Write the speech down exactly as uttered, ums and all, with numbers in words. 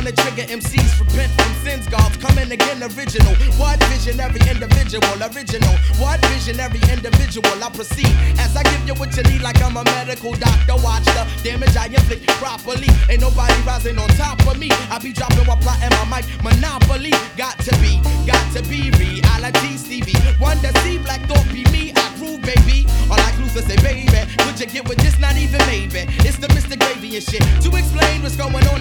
on the trigger, M Cs repent from sins, gods coming again original. What visionary individual, original. What visionary individual, I proceed as I give you what you need like I'm a medical doctor. Watch the damage I inflict properly. Ain't nobody rising on top of me. I be dropping while plotting my mic monopoly. Got to be, got to be reality, Stevie. One to see black thought be me. I groove, baby. All I lose to say, baby, could you get with this? Not even maybe. It's the Mister Gravy and shit. To explain what's going on